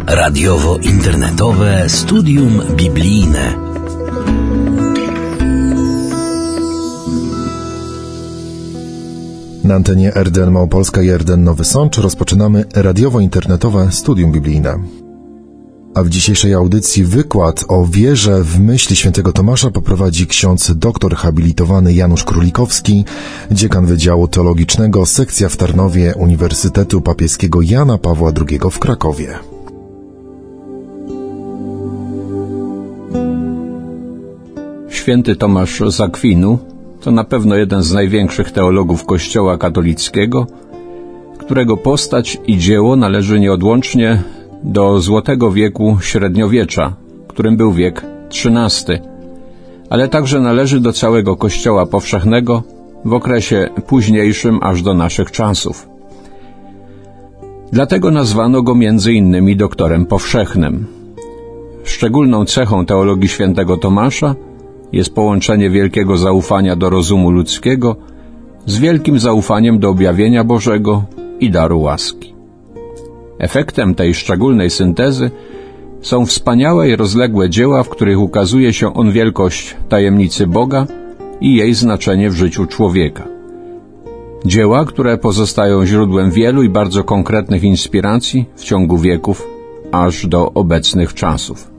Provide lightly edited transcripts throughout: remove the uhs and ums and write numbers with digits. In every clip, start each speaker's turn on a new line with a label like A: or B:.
A: Radiowo-internetowe studium biblijne.
B: Na antenie RDN Małopolska i RDN Nowy Sącz rozpoczynamy radiowo-internetowe studium biblijne. A w dzisiejszej audycji wykład o wierze w myśli świętego Tomasza poprowadzi ksiądz doktor habilitowany Janusz Królikowski, dziekan Wydziału Teologicznego, sekcja w Tarnowie Uniwersytetu Papieskiego Jana Pawła II w Krakowie.
C: Święty Tomasz z Akwinu to na pewno jeden z największych teologów Kościoła katolickiego, którego postać i dzieło należy nieodłącznie do złotego wieku średniowiecza, którym był wiek XIII, ale także należy do całego Kościoła powszechnego w okresie późniejszym aż do naszych czasów. Dlatego nazwano go między innymi doktorem powszechnym. Szczególną cechą teologii świętego Tomasza jest połączenie wielkiego zaufania do rozumu ludzkiego z wielkim zaufaniem do objawienia Bożego i daru łaski. Efektem tej szczególnej syntezy są wspaniałe i rozległe dzieła, w których ukazuje się on wielkość tajemnicy Boga i jej znaczenie w życiu człowieka. Dzieła, które pozostają źródłem wielu i bardzo konkretnych inspiracji w ciągu wieków, aż do obecnych czasów.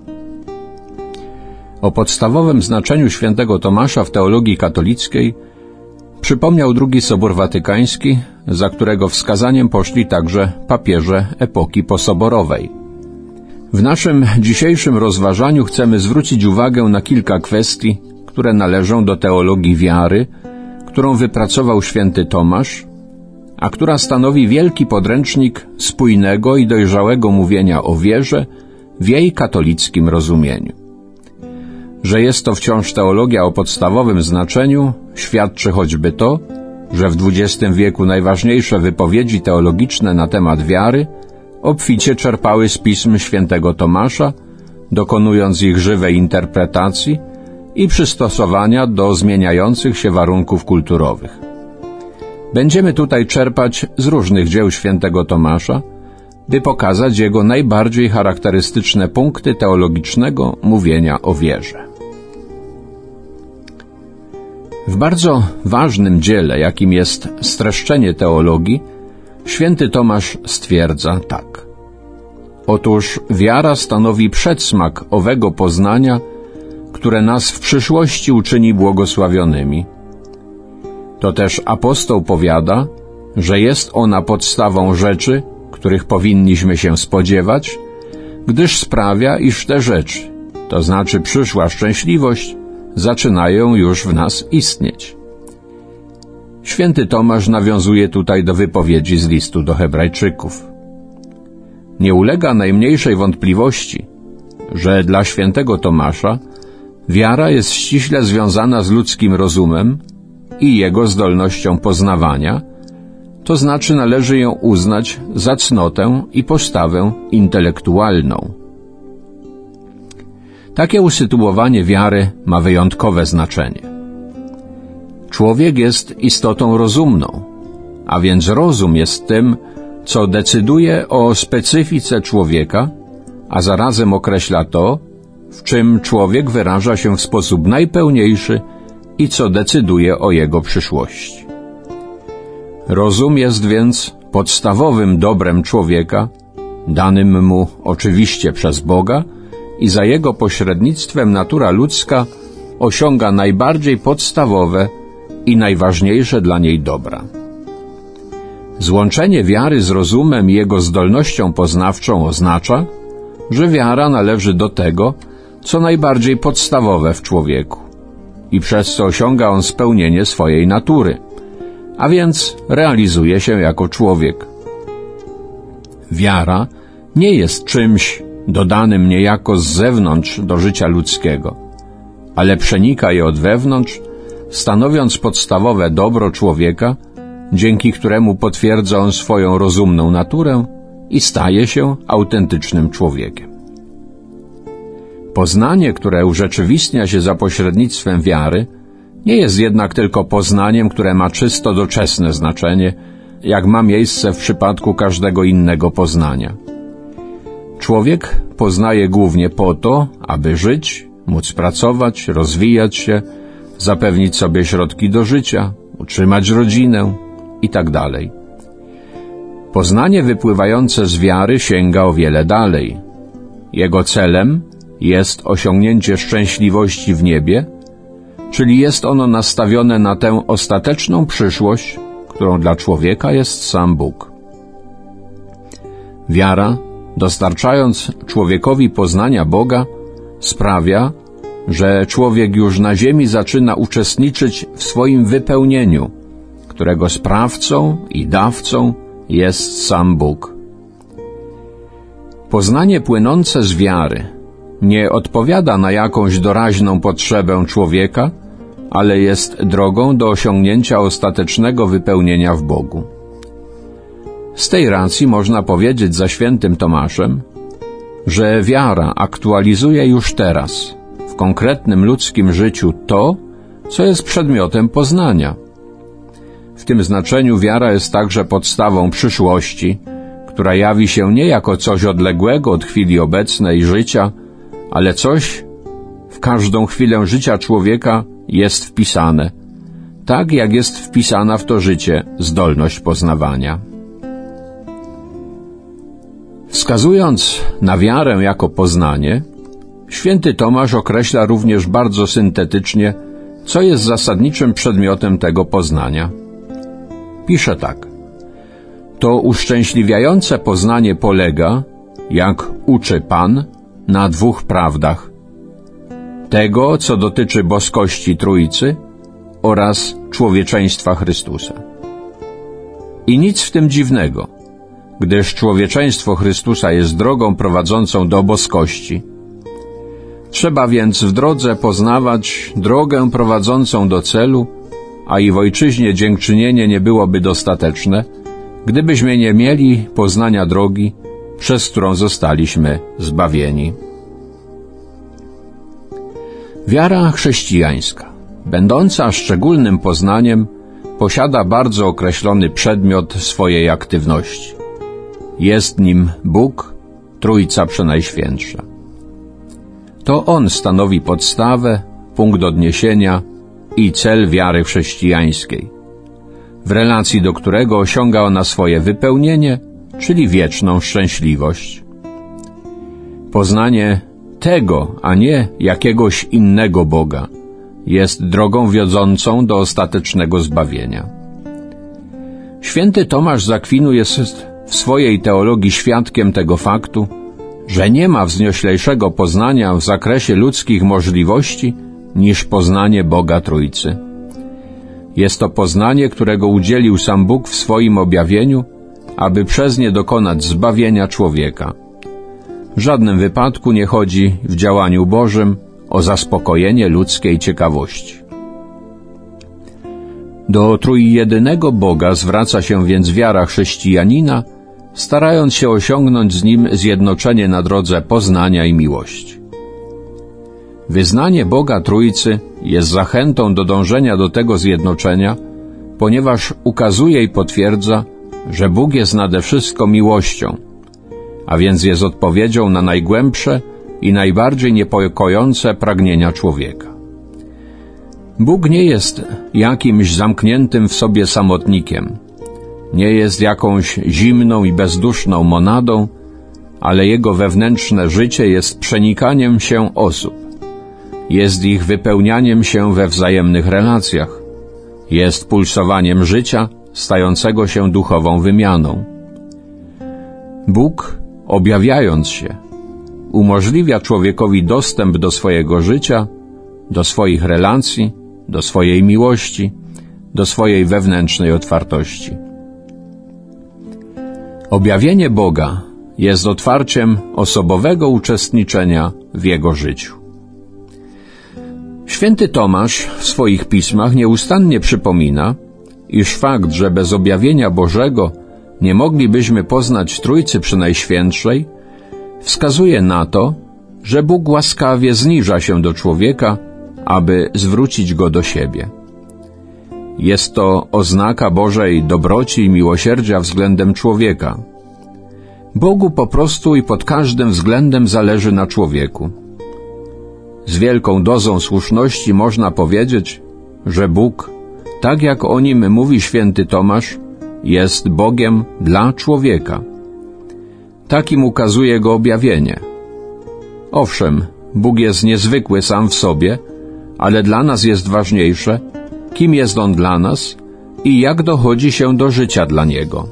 C: O podstawowym znaczeniu świętego Tomasza w teologii katolickiej przypomniał II Sobór Watykański, za którego wskazaniem poszli także papieże epoki posoborowej. W naszym dzisiejszym rozważaniu chcemy zwrócić uwagę na kilka kwestii, które należą do teologii wiary, którą wypracował święty Tomasz, a która stanowi wielki podręcznik spójnego i dojrzałego mówienia o wierze w jej katolickim rozumieniu. Że jest to wciąż teologia o podstawowym znaczeniu, świadczy choćby to, że w XX wieku najważniejsze wypowiedzi teologiczne na temat wiary obficie czerpały z pism świętego Tomasza, dokonując ich żywej interpretacji i przystosowania do zmieniających się warunków kulturowych. Będziemy tutaj czerpać z różnych dzieł świętego Tomasza, by pokazać jego najbardziej charakterystyczne punkty teologicznego mówienia o wierze. W bardzo ważnym dziele, jakim jest Streszczenie teologii, święty Tomasz stwierdza tak. Otóż wiara stanowi przedsmak owego poznania, które nas w przyszłości uczyni błogosławionymi. To też apostoł powiada, że jest ona podstawą rzeczy, których powinniśmy się spodziewać, gdyż sprawia, iż te rzeczy, to znaczy przyszła szczęśliwość, zaczynają już w nas istnieć. Święty Tomasz nawiązuje tutaj do wypowiedzi z listu do Hebrajczyków. Nie ulega najmniejszej wątpliwości, że dla świętego Tomasza wiara jest ściśle związana z ludzkim rozumem i jego zdolnością poznawania, to znaczy należy ją uznać za cnotę i postawę intelektualną. Takie usytuowanie wiary ma wyjątkowe znaczenie. Człowiek jest istotą rozumną, a więc rozum jest tym, co decyduje o specyfice człowieka, a zarazem określa to, w czym człowiek wyraża się w sposób najpełniejszy i co decyduje o jego przyszłości. Rozum jest więc podstawowym dobrem człowieka, danym mu oczywiście przez Boga, i za jego pośrednictwem natura ludzka osiąga najbardziej podstawowe i najważniejsze dla niej dobra. Złączenie wiary z rozumem i jego zdolnością poznawczą oznacza, że wiara należy do tego, co najbardziej podstawowe w człowieku i przez co osiąga on spełnienie swojej natury, a więc realizuje się jako człowiek. Wiara nie jest czymś dodanym niejako z zewnątrz do życia ludzkiego, ale przenika je od wewnątrz, stanowiąc podstawowe dobro człowieka, dzięki któremu potwierdza on swoją rozumną naturę i staje się autentycznym człowiekiem. Poznanie, które urzeczywistnia się za pośrednictwem wiary, nie jest jednak tylko poznaniem, które ma czysto doczesne znaczenie, jak ma miejsce w przypadku każdego innego poznania. Człowiek poznaje głównie po to, aby żyć, móc pracować, rozwijać się, zapewnić sobie środki do życia, utrzymać rodzinę itd. Poznanie wypływające z wiary sięga o wiele dalej. Jego celem jest osiągnięcie szczęśliwości w niebie, czyli jest ono nastawione na tę ostateczną przyszłość, którą dla człowieka jest sam Bóg. Wiara, dostarczając człowiekowi poznania Boga, sprawia, że człowiek już na ziemi zaczyna uczestniczyć w swoim wypełnieniu, którego sprawcą i dawcą jest sam Bóg. Poznanie płynące z wiary nie odpowiada na jakąś doraźną potrzebę człowieka, ale jest drogą do osiągnięcia ostatecznego wypełnienia w Bogu. Z tej racji można powiedzieć za świętym Tomaszem, że wiara aktualizuje już teraz, w konkretnym ludzkim życiu to, co jest przedmiotem poznania. W tym znaczeniu wiara jest także podstawą przyszłości, która jawi się nie jako coś odległego od chwili obecnej życia, ale coś w każdą chwilę życia człowieka jest wpisane, tak jak jest wpisana w to życie zdolność poznawania. Wskazując na wiarę jako poznanie, święty Tomasz określa również bardzo syntetycznie, co jest zasadniczym przedmiotem tego poznania. Pisze tak: to uszczęśliwiające poznanie polega, jak uczy Pan, na dwóch prawdach: tego, co dotyczy boskości Trójcy oraz człowieczeństwa Chrystusa. I nic w tym dziwnego, gdyż człowieczeństwo Chrystusa jest drogą prowadzącą do boskości. Trzeba więc w drodze poznawać drogę prowadzącą do celu, a i w ojczyźnie dziękczynienie nie byłoby dostateczne, gdybyśmy nie mieli poznania drogi, przez którą zostaliśmy zbawieni. Wiara chrześcijańska, będąca szczególnym poznaniem, posiada bardzo określony przedmiot swojej aktywności. Jest nim Bóg, Trójca Przenajświętsza. To On stanowi podstawę, punkt odniesienia i cel wiary chrześcijańskiej, w relacji do którego osiąga ona swoje wypełnienie, czyli wieczną szczęśliwość. Poznanie tego, a nie jakiegoś innego Boga, jest drogą wiodącą do ostatecznego zbawienia. Święty Tomasz z Akwinu jest w swojej teologii świadkiem tego faktu, że nie ma wznioślejszego poznania w zakresie ludzkich możliwości niż poznanie Boga Trójcy. Jest to poznanie, którego udzielił sam Bóg w swoim objawieniu, aby przez nie dokonać zbawienia człowieka. W żadnym wypadku nie chodzi w działaniu Bożym o zaspokojenie ludzkiej ciekawości. Do trójjedynego Boga zwraca się więc wiara chrześcijanina, starając się osiągnąć z Nim zjednoczenie na drodze poznania i miłości. Wyznanie Boga Trójcy jest zachętą do dążenia do tego zjednoczenia, ponieważ ukazuje i potwierdza, że Bóg jest nade wszystko miłością, a więc jest odpowiedzią na najgłębsze i najbardziej niepokojące pragnienia człowieka. Bóg nie jest jakimś zamkniętym w sobie samotnikiem, nie jest jakąś zimną i bezduszną monadą, ale Jego wewnętrzne życie jest przenikaniem się osób, jest ich wypełnianiem się we wzajemnych relacjach, jest pulsowaniem życia stającego się duchową wymianą. Bóg, objawiając się, umożliwia człowiekowi dostęp do swojego życia, do swoich relacji, do swojej miłości, do swojej wewnętrznej otwartości. Objawienie Boga jest otwarciem osobowego uczestniczenia w Jego życiu. Święty Tomasz w swoich pismach nieustannie przypomina, iż fakt, że bez objawienia Bożego nie moglibyśmy poznać Trójcy Przenajświętszej, wskazuje na to, że Bóg łaskawie zniża się do człowieka, aby zwrócić go do siebie. Jest to oznaka Bożej dobroci i miłosierdzia względem człowieka. Bogu po prostu i pod każdym względem zależy na człowieku. Z wielką dozą słuszności można powiedzieć, że Bóg, tak jak o nim mówi święty Tomasz, jest Bogiem dla człowieka. Takim ukazuje go objawienie. Owszem, Bóg jest niezwykły sam w sobie, ale dla nas jest ważniejsze, kim jest On dla nas i jak dochodzi się do życia dla Niego.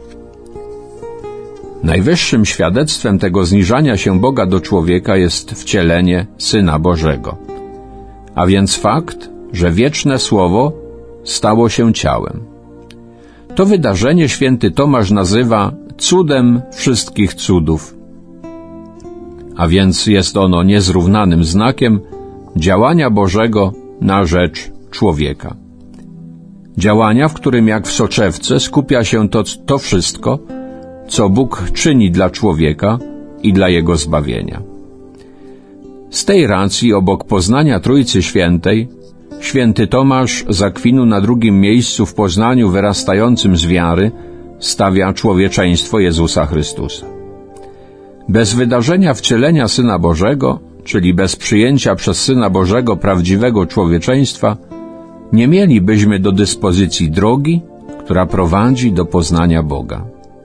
C: Najwyższym świadectwem tego zniżania się Boga do człowieka jest wcielenie Syna Bożego, a więc fakt, że wieczne Słowo stało się ciałem. To wydarzenie święty Tomasz nazywa cudem wszystkich cudów, a więc jest ono niezrównanym znakiem działania Bożego na rzecz człowieka. Działania, w którym jak w soczewce skupia się to wszystko, co Bóg czyni dla człowieka i dla jego zbawienia. Z tej racji obok poznania Trójcy Świętej święty Tomasz z Akwinu na drugim miejscu w poznaniu wyrastającym z wiary stawia człowieczeństwo Jezusa Chrystusa. Bez wydarzenia wcielenia Syna Bożego, czyli bez przyjęcia przez Syna Bożego prawdziwego człowieczeństwa, nie mielibyśmy do dyspozycji drogi, która prowadzi do poznania Boga.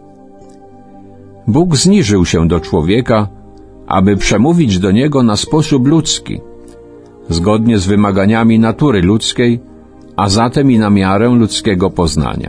C: Bóg zniżył się do człowieka, aby przemówić do niego na sposób ludzki, zgodnie z wymaganiami natury ludzkiej, a zatem i na miarę ludzkiego poznania.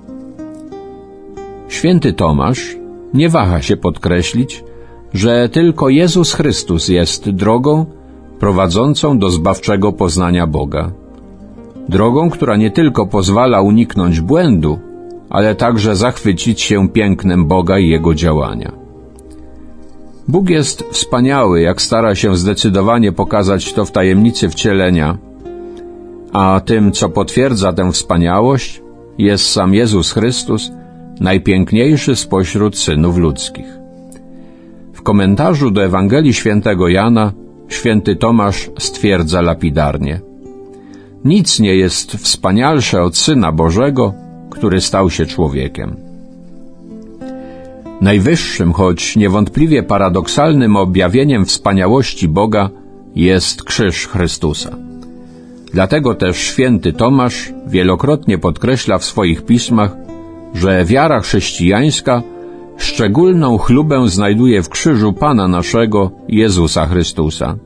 C: Święty Tomasz nie waha się podkreślić, że tylko Jezus Chrystus jest drogą prowadzącą do zbawczego poznania Boga. Drogą, która nie tylko pozwala uniknąć błędu, ale także zachwycić się pięknem Boga i Jego działania. Bóg jest wspaniały, jak stara się zdecydowanie pokazać to w tajemnicy wcielenia, a tym, co potwierdza tę wspaniałość, jest sam Jezus Chrystus, najpiękniejszy spośród synów ludzkich. W komentarzu do Ewangelii świętego Jana święty Tomasz stwierdza lapidarnie: nic nie jest wspanialsze od Syna Bożego, który stał się człowiekiem. Najwyższym, choć niewątpliwie paradoksalnym objawieniem wspaniałości Boga jest krzyż Chrystusa. Dlatego też święty Tomasz wielokrotnie podkreśla w swoich pismach, że wiara chrześcijańska szczególną chlubę znajduje w krzyżu Pana naszego Jezusa Chrystusa.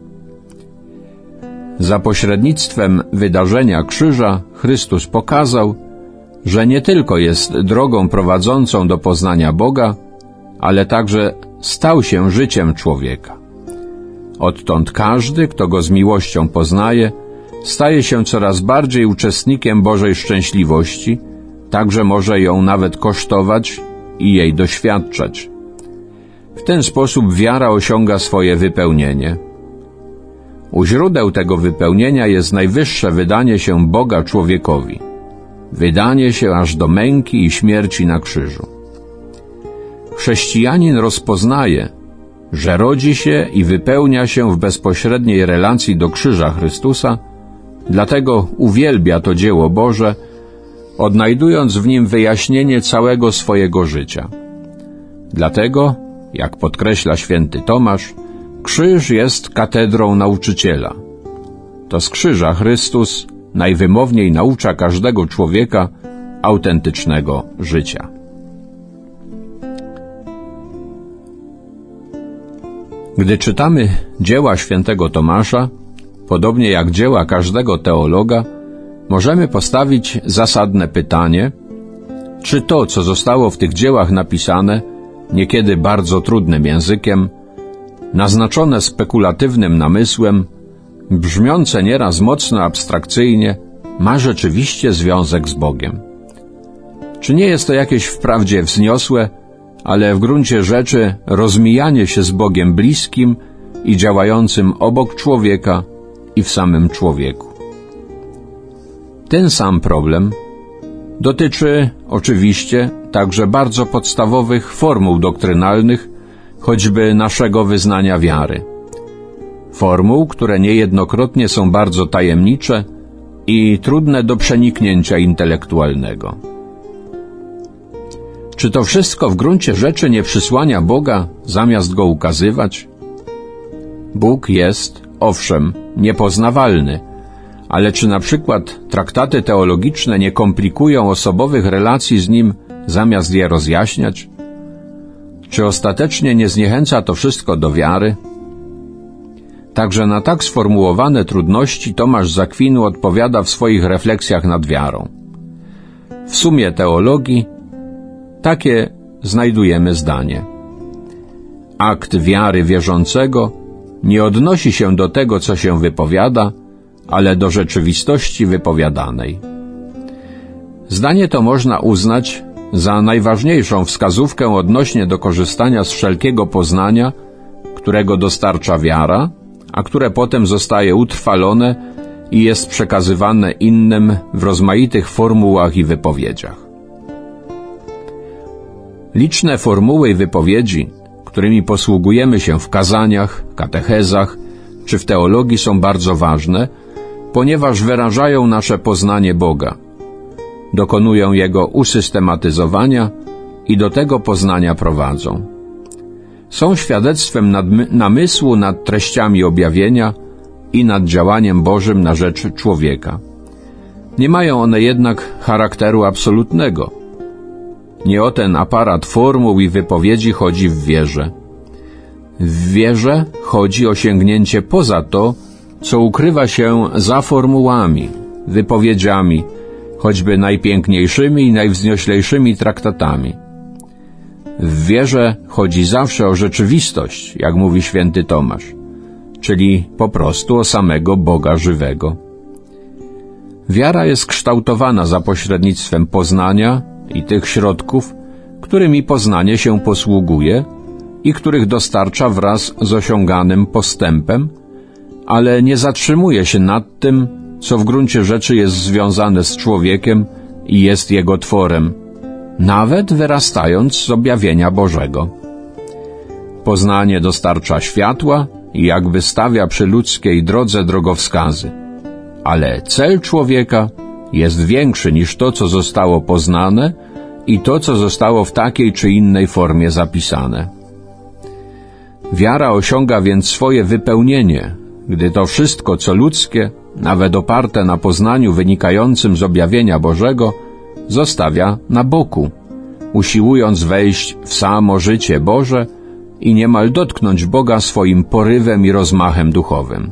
C: Za pośrednictwem wydarzenia krzyża Chrystus pokazał, że nie tylko jest drogą prowadzącą do poznania Boga, ale także stał się życiem człowieka. Odtąd każdy, kto Go z miłością poznaje, staje się coraz bardziej uczestnikiem Bożej szczęśliwości, także może ją nawet kosztować i jej doświadczać. W ten sposób wiara osiąga swoje wypełnienie. U źródeł tego wypełnienia jest najwyższe wydanie się Boga człowiekowi, wydanie się aż do męki i śmierci na krzyżu. Chrześcijanin rozpoznaje, że rodzi się i wypełnia się w bezpośredniej relacji do krzyża Chrystusa, dlatego uwielbia to dzieło Boże, odnajdując w nim wyjaśnienie całego swojego życia. Dlatego, jak podkreśla święty Tomasz, krzyż jest katedrą nauczyciela. To z krzyża Chrystus najwymowniej naucza każdego człowieka autentycznego życia. Gdy czytamy dzieła świętego Tomasza, podobnie jak dzieła każdego teologa, możemy postawić zasadne pytanie, czy to, co zostało w tych dziełach napisane, niekiedy bardzo trudnym językiem, naznaczone spekulatywnym namysłem, brzmiące nieraz mocno abstrakcyjnie, ma rzeczywiście związek z Bogiem. Czy nie jest to jakieś wprawdzie wzniosłe, ale w gruncie rzeczy rozmijanie się z Bogiem bliskim i działającym obok człowieka i w samym człowieku? Ten sam problem dotyczy oczywiście także bardzo podstawowych formuł doktrynalnych, choćby naszego wyznania wiary. Formuł, które niejednokrotnie są bardzo tajemnicze i trudne do przeniknięcia intelektualnego. Czy to wszystko w gruncie rzeczy nie przysłania Boga, zamiast Go ukazywać? Bóg jest, owszem, niepoznawalny, ale czy na przykład traktaty teologiczne nie komplikują osobowych relacji z Nim, zamiast je rozjaśniać? Czy ostatecznie nie zniechęca to wszystko do wiary? Także na tak sformułowane trudności Tomasz z Akwinu odpowiada w swoich refleksjach nad wiarą. W sumie teologii takie znajdujemy zdanie. Akt wiary wierzącego nie odnosi się do tego, co się wypowiada, ale do rzeczywistości wypowiadanej. Zdanie to można uznać za najważniejszą wskazówkę odnośnie do korzystania z wszelkiego poznania, którego dostarcza wiara, a które potem zostaje utrwalone i jest przekazywane innym w rozmaitych formułach i wypowiedziach. Liczne formuły i wypowiedzi, którymi posługujemy się w kazaniach, katechezach czy w teologii, są bardzo ważne, ponieważ wyrażają nasze poznanie Boga, dokonują Jego usystematyzowania i do tego poznania prowadzą. Są świadectwem namysłu nad treściami objawienia i nad działaniem Bożym na rzecz człowieka. Nie mają one jednak charakteru absolutnego. Nie o ten aparat formuł i wypowiedzi chodzi w wierze. W wierze chodzi o sięgnięcie poza to, co ukrywa się za formułami, wypowiedziami, choćby najpiękniejszymi i najwznioślejszymi traktatami. W wierze chodzi zawsze o rzeczywistość, jak mówi święty Tomasz, czyli po prostu o samego Boga żywego. Wiara jest kształtowana za pośrednictwem poznania i tych środków, którymi poznanie się posługuje i których dostarcza wraz z osiąganym postępem, ale nie zatrzymuje się nad tym, co w gruncie rzeczy jest związane z człowiekiem i jest jego tworem, nawet wyrastając z objawienia Bożego. Poznanie dostarcza światła i jakby stawia przy ludzkiej drodze drogowskazy, ale cel człowieka jest większy niż to, co zostało poznane i to, co zostało w takiej czy innej formie zapisane. Wiara osiąga więc swoje wypełnienie, gdy to wszystko, co ludzkie, nawet oparte na poznaniu wynikającym z objawienia Bożego, zostawia na boku, usiłując wejść w samo życie Boże i niemal dotknąć Boga swoim porywem i rozmachem duchowym.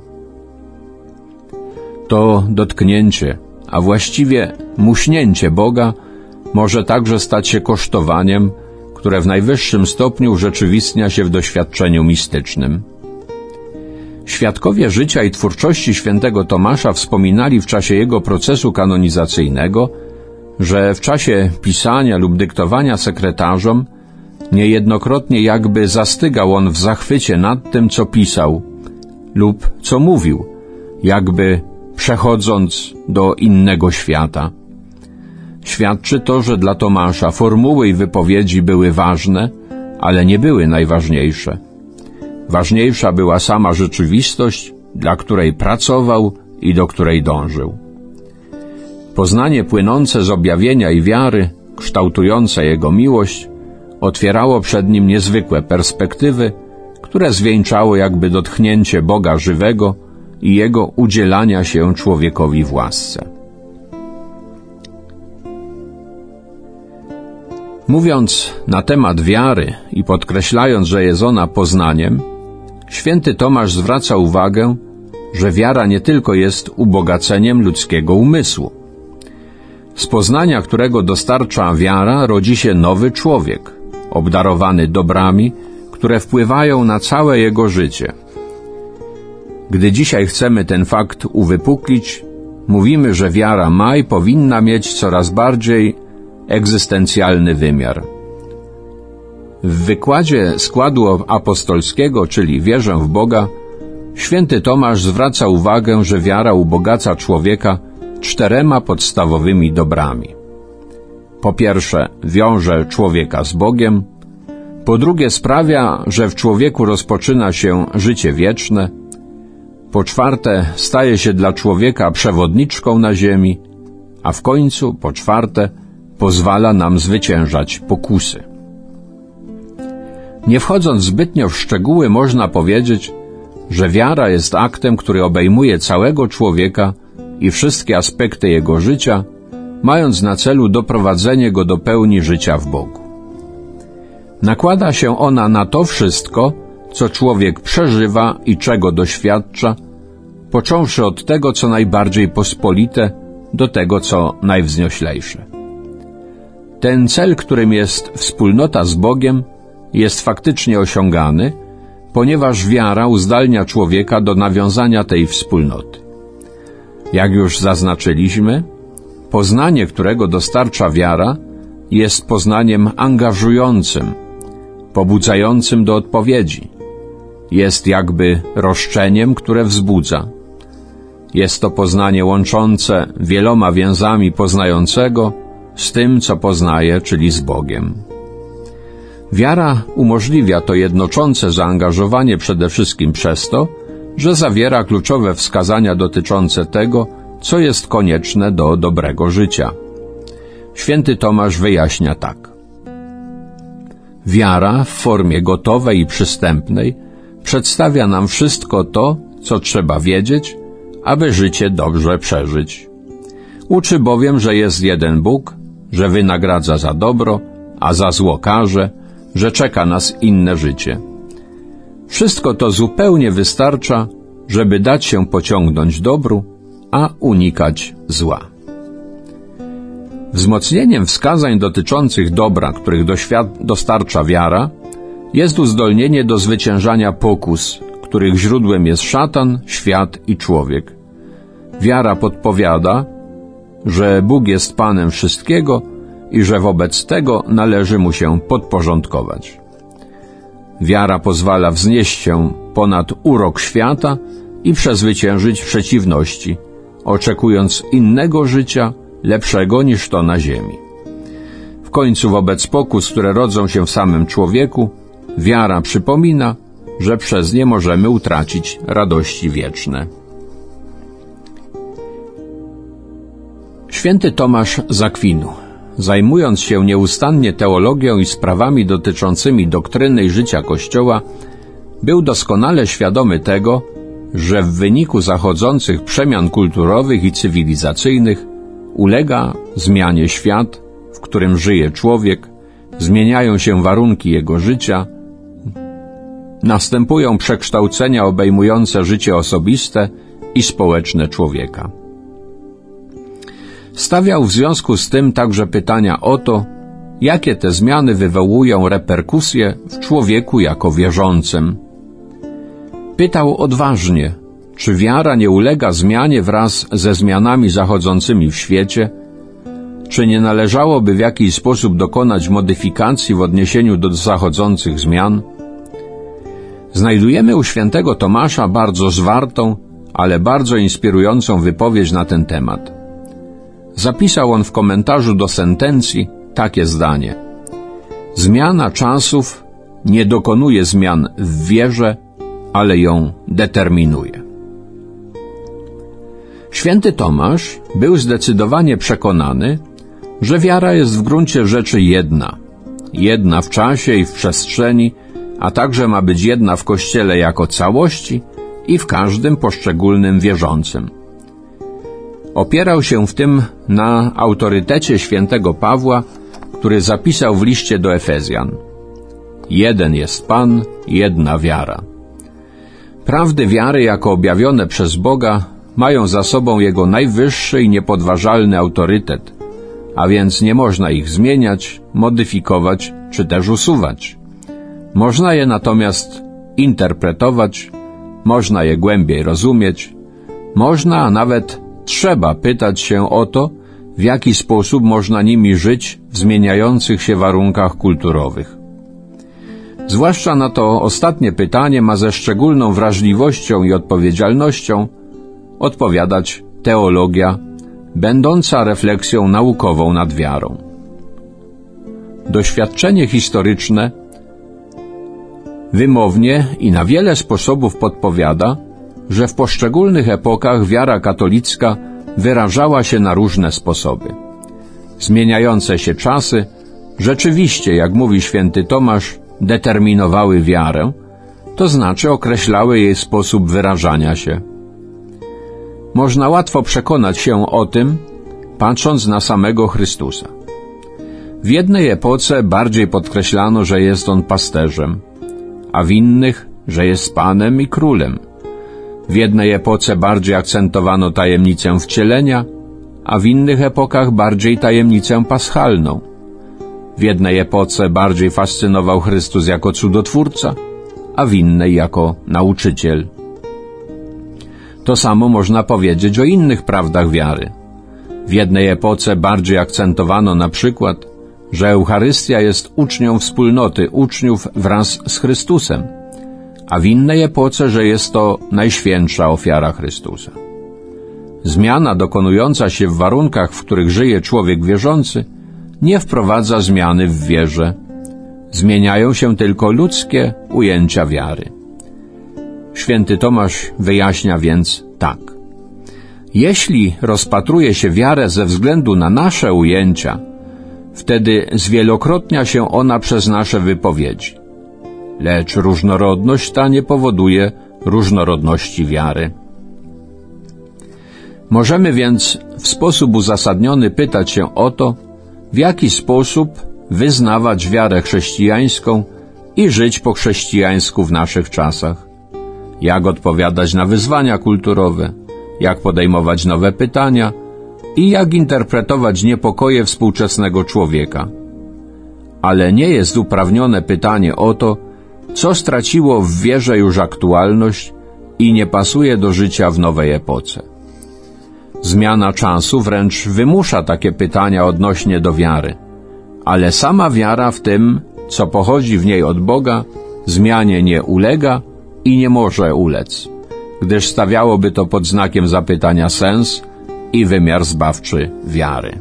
C: To dotknięcie, a właściwie muśnięcie Boga może także stać się kosztowaniem, które w najwyższym stopniu urzeczywistnia się w doświadczeniu mistycznym. Świadkowie życia i twórczości świętego Tomasza wspominali w czasie jego procesu kanonizacyjnego, że w czasie pisania lub dyktowania sekretarzom niejednokrotnie jakby zastygał on w zachwycie nad tym, co pisał lub co mówił, jakby przechodząc do innego świata. Świadczy to, że dla Tomasza formuły i wypowiedzi były ważne, ale nie były najważniejsze. Ważniejsza była sama rzeczywistość, dla której pracował i do której dążył. Poznanie płynące z objawienia i wiary, kształtujące jego miłość, otwierało przed nim niezwykłe perspektywy, które zwieńczało jakby dotknięcie Boga żywego i Jego udzielania się człowiekowi w łasce. Mówiąc na temat wiary i podkreślając, że jest ona poznaniem, święty Tomasz zwraca uwagę, że wiara nie tylko jest ubogaceniem ludzkiego umysłu. Z poznania, którego dostarcza wiara, rodzi się nowy człowiek, obdarowany dobrami, które wpływają na całe jego życie. Gdy dzisiaj chcemy ten fakt uwypuklić, mówimy, że wiara ma i powinna mieć coraz bardziej egzystencjalny wymiar. W wykładzie składu apostolskiego, czyli wierzę w Boga, święty Tomasz zwraca uwagę, że wiara ubogaca człowieka 4 podstawowymi dobrami. Po pierwsze, wiąże człowieka z Bogiem. Po drugie, sprawia, że w człowieku rozpoczyna się życie wieczne. Po czwarte, staje się dla człowieka przewodniczką na ziemi. A w końcu, po czwarte, pozwala nam zwyciężać pokusy. Nie wchodząc zbytnio w szczegóły, można powiedzieć, że wiara jest aktem, który obejmuje całego człowieka i wszystkie aspekty jego życia, mając na celu doprowadzenie go do pełni życia w Bogu. Nakłada się ona na to wszystko, co człowiek przeżywa i czego doświadcza, począwszy od tego, co najbardziej pospolite, do tego, co najwznioślejsze. Ten cel, którym jest wspólnota z Bogiem, jest faktycznie osiągany, ponieważ wiara uzdalnia człowieka do nawiązania tej wspólnoty. Jak już zaznaczyliśmy, poznanie, którego dostarcza wiara, jest poznaniem angażującym, pobudzającym do odpowiedzi. Jest jakby roszczeniem, które wzbudza. Jest to poznanie łączące wieloma więzami poznającego z tym, co poznaje, czyli z Bogiem. Wiara umożliwia to jednoczące zaangażowanie przede wszystkim przez to, że zawiera kluczowe wskazania dotyczące tego, co jest konieczne do dobrego życia. Święty Tomasz wyjaśnia tak. Wiara w formie gotowej i przystępnej przedstawia nam wszystko to, co trzeba wiedzieć, aby życie dobrze przeżyć. Uczy bowiem, że jest jeden Bóg, że wynagradza za dobro, a za zło karze, że czeka nas inne życie. Wszystko to zupełnie wystarcza, żeby dać się pociągnąć dobru, a unikać zła. Wzmocnieniem wskazań dotyczących dobra, których dostarcza wiara, jest uzdolnienie do zwyciężania pokus, których źródłem jest szatan, świat i człowiek. Wiara podpowiada, że Bóg jest Panem wszystkiego i że wobec tego należy Mu się podporządkować. Wiara pozwala wznieść się ponad urok świata i przezwyciężyć przeciwności, oczekując innego życia, lepszego niż to na ziemi. W końcu wobec pokus, które rodzą się w samym człowieku, wiara przypomina, że przez nie możemy utracić radości wieczne. Święty Tomasz z Akwinu, zajmując się nieustannie teologią i sprawami dotyczącymi doktryny i życia Kościoła, był doskonale świadomy tego, że w wyniku zachodzących przemian kulturowych i cywilizacyjnych ulega zmianie świat, w którym żyje człowiek, zmieniają się warunki jego życia, następują przekształcenia obejmujące życie osobiste i społeczne człowieka. Stawiał w związku z tym także pytania o to, jakie te zmiany wywołują reperkusje w człowieku jako wierzącym. Pytał odważnie, czy wiara nie ulega zmianie wraz ze zmianami zachodzącymi w świecie, czy nie należałoby w jakiś sposób dokonać modyfikacji w odniesieniu do zachodzących zmian? Znajdujemy u świętego Tomasza bardzo zwartą, ale bardzo inspirującą wypowiedź na ten temat. Zapisał on w komentarzu do sentencji takie zdanie: zmiana czasów nie dokonuje zmian w wierze, ale ją determinuje. Święty Tomasz był zdecydowanie przekonany, że wiara jest w gruncie rzeczy jedna w czasie i w przestrzeni, a także ma być jedna w Kościele jako całości i w każdym poszczególnym wierzącym. Opierał się w tym na autorytecie świętego Pawła, który zapisał w liście do Efezjan: jeden jest Pan, jedna wiara. Prawdy wiary jako objawione przez Boga mają za sobą Jego najwyższy i niepodważalny autorytet, a więc nie można ich zmieniać, modyfikować czy też usuwać. Można je natomiast interpretować, można je głębiej rozumieć, można, a nawet trzeba pytać się o to, w jaki sposób można nimi żyć w zmieniających się warunkach kulturowych. Zwłaszcza na to ostatnie pytanie ma ze szczególną wrażliwością i odpowiedzialnością odpowiadać teologia, będąca refleksją naukową nad wiarą. Doświadczenie historyczne wymownie i na wiele sposobów podpowiada, że w poszczególnych epokach wiara katolicka wyrażała się na różne sposoby. Zmieniające się czasy rzeczywiście, jak mówi święty Tomasz, determinowały wiarę, to znaczy określały jej sposób wyrażania się. Można łatwo przekonać się o tym, patrząc na samego Chrystusa. W jednej epoce bardziej podkreślano, że jest On pasterzem, a w innych, że jest Panem i Królem. W jednej epoce bardziej akcentowano tajemnicę wcielenia, a w innych epokach bardziej tajemnicę paschalną. W jednej epoce bardziej fascynował Chrystus jako cudotwórca, a w innej jako nauczyciel. To samo można powiedzieć o innych prawdach wiary. W jednej epoce bardziej akcentowano na przykład, że Eucharystia jest ucznią wspólnoty uczniów wraz z Chrystusem, a w innej epoce, że jest to najświętsza ofiara Chrystusa. Zmiana dokonująca się w warunkach, w których żyje człowiek wierzący, nie wprowadza zmiany w wierze. Zmieniają się tylko ludzkie ujęcia wiary. Święty Tomasz wyjaśnia więc tak. Jeśli rozpatruje się wiarę ze względu na nasze ujęcia, wtedy zwielokrotnia się ona przez nasze wypowiedzi. Lecz różnorodność ta nie powoduje różnorodności wiary. Możemy więc w sposób uzasadniony pytać się o to, w jaki sposób wyznawać wiarę chrześcijańską i żyć po chrześcijańsku w naszych czasach. Jak odpowiadać na wyzwania kulturowe, jak podejmować nowe pytania i jak interpretować niepokoje współczesnego człowieka. Ale nie jest uprawnione pytanie o to, co straciło w wierze już aktualność i nie pasuje do życia w nowej epoce. Zmiana czasu wręcz wymusza takie pytania odnośnie do wiary, ale sama wiara w tym, co pochodzi w niej od Boga, zmianie nie ulega i nie może ulec, gdyż stawiałoby to pod znakiem zapytania sens i wymiar zbawczy wiary.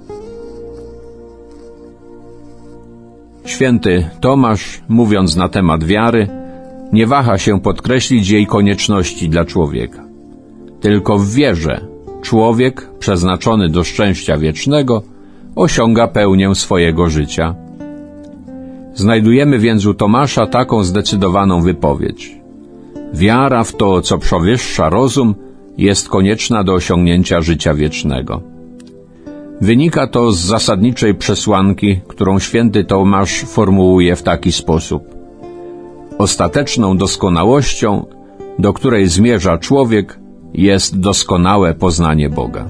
C: Święty Tomasz, mówiąc na temat wiary, nie waha się podkreślić jej konieczności dla człowieka. Tylko w wierze człowiek, przeznaczony do szczęścia wiecznego, osiąga pełnię swojego życia. Znajdujemy więc u Tomasza taką zdecydowaną wypowiedź. Wiara w to, co przewyższa rozum, jest konieczna do osiągnięcia życia wiecznego. Wynika to z zasadniczej przesłanki, którą święty Tomasz formułuje w taki sposób. Ostateczną doskonałością, do której zmierza człowiek, jest doskonałe poznanie Boga.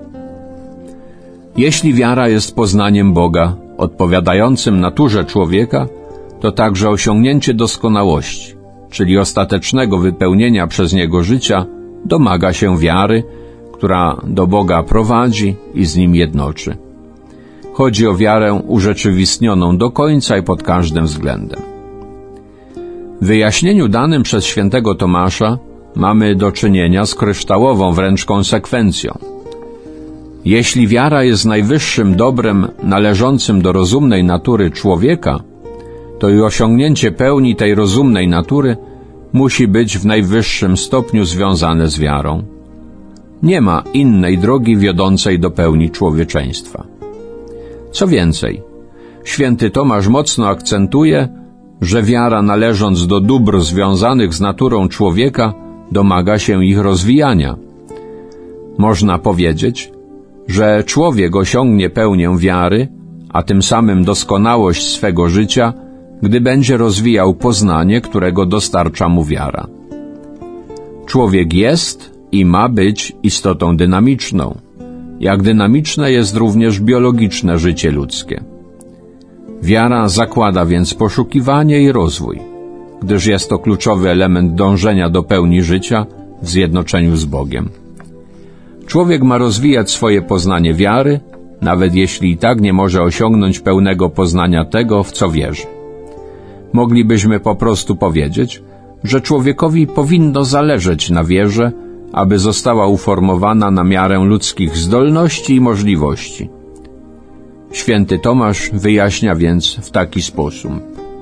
C: Jeśli wiara jest poznaniem Boga, odpowiadającym naturze człowieka, to także osiągnięcie doskonałości, czyli ostatecznego wypełnienia przez niego życia, domaga się wiary, która do Boga prowadzi i z Nim jednoczy. Chodzi o wiarę urzeczywistnioną do końca i pod każdym względem. W wyjaśnieniu danym przez świętego Tomasza mamy do czynienia z kryształową wręcz konsekwencją. Jeśli wiara jest najwyższym dobrem należącym do rozumnej natury człowieka, to i osiągnięcie pełni tej rozumnej natury musi być w najwyższym stopniu związane z wiarą. Nie ma innej drogi wiodącej do pełni człowieczeństwa. Co więcej, święty Tomasz mocno akcentuje, że wiara, należąc do dóbr związanych z naturą człowieka, domaga się ich rozwijania. Można powiedzieć, że człowiek osiągnie pełnię wiary, a tym samym doskonałość swego życia, gdy będzie rozwijał poznanie, którego dostarcza mu wiara. Człowiek jest i ma być istotą dynamiczną, jak dynamiczne jest również biologiczne życie ludzkie. Wiara zakłada więc poszukiwanie i rozwój, gdyż jest to kluczowy element dążenia do pełni życia w zjednoczeniu z Bogiem. Człowiek ma rozwijać swoje poznanie wiary, nawet jeśli i tak nie może osiągnąć pełnego poznania tego, w co wierzy. Moglibyśmy po prostu powiedzieć, że człowiekowi powinno zależeć na wierze, aby została uformowana na miarę ludzkich zdolności i możliwości. Święty Tomasz wyjaśnia więc w taki sposób.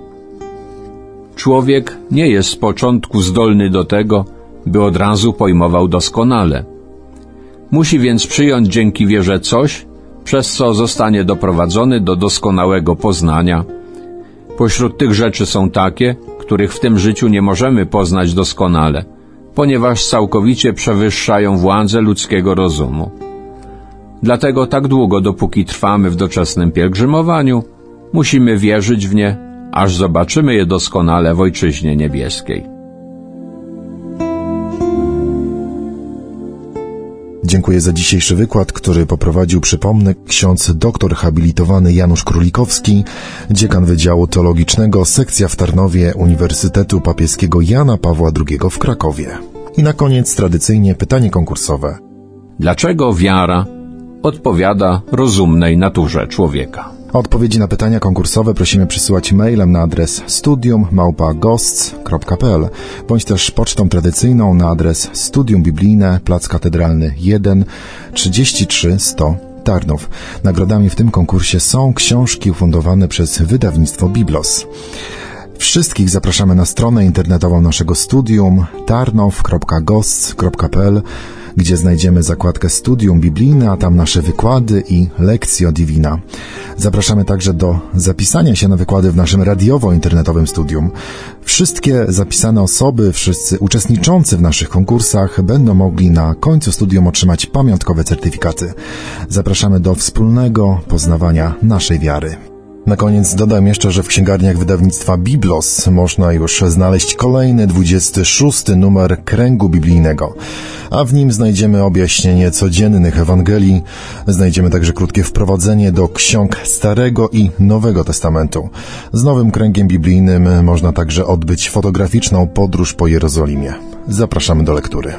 C: Człowiek nie jest z początku zdolny do tego, by od razu pojmował doskonale. Musi więc przyjąć dzięki wierze coś, przez co zostanie doprowadzony do doskonałego poznania. Pośród tych rzeczy są takie, których w tym życiu nie możemy poznać doskonale, ponieważ całkowicie przewyższają władzę ludzkiego rozumu. Dlatego tak długo, dopóki trwamy w doczesnym pielgrzymowaniu, musimy wierzyć w nie, aż zobaczymy je doskonale w Ojczyźnie Niebieskiej.
B: Dziękuję za dzisiejszy wykład, który poprowadził, przypomnę, ksiądz doktor habilitowany Janusz Królikowski, dziekan Wydziału Teologicznego, sekcja w Tarnowie Uniwersytetu Papieskiego Jana Pawła II w Krakowie. I na koniec tradycyjnie pytanie konkursowe.
C: Dlaczego wiara odpowiada rozumnej naturze człowieka?
B: Odpowiedzi na pytania konkursowe prosimy przysyłać mailem na adres studium@gosts.pl bądź też pocztą tradycyjną na adres Studium Biblijne, Plac Katedralny 1, 33100 Tarnów. Nagrodami w tym konkursie są książki ufundowane przez wydawnictwo Biblos. Wszystkich zapraszamy na stronę internetową naszego studium tarnow.gosts.pl, gdzie znajdziemy zakładkę Studium Biblijne, a tam nasze wykłady i Lectio Divina. Zapraszamy także do zapisania się na wykłady w naszym radiowo-internetowym studium. Wszystkie zapisane osoby, wszyscy uczestniczący w naszych konkursach będą mogli na końcu studium otrzymać pamiątkowe certyfikaty. Zapraszamy do wspólnego poznawania naszej wiary. Na koniec dodam jeszcze, że w księgarniach wydawnictwa Biblos można już znaleźć kolejny 26. numer Kręgu Biblijnego, a w nim znajdziemy objaśnienie codziennych Ewangelii, znajdziemy także krótkie wprowadzenie do ksiąg Starego i Nowego Testamentu. Z nowym Kręgiem Biblijnym można także odbyć fotograficzną podróż po Jerozolimie. Zapraszamy do lektury.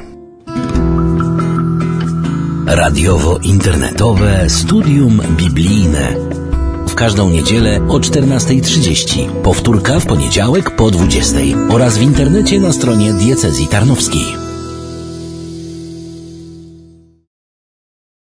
A: Radiowo-internetowe Studium Biblijne. W każdą niedzielę o 14:30, powtórka w poniedziałek po 20:00 oraz w internecie na stronie Diecezji Tarnowskiej.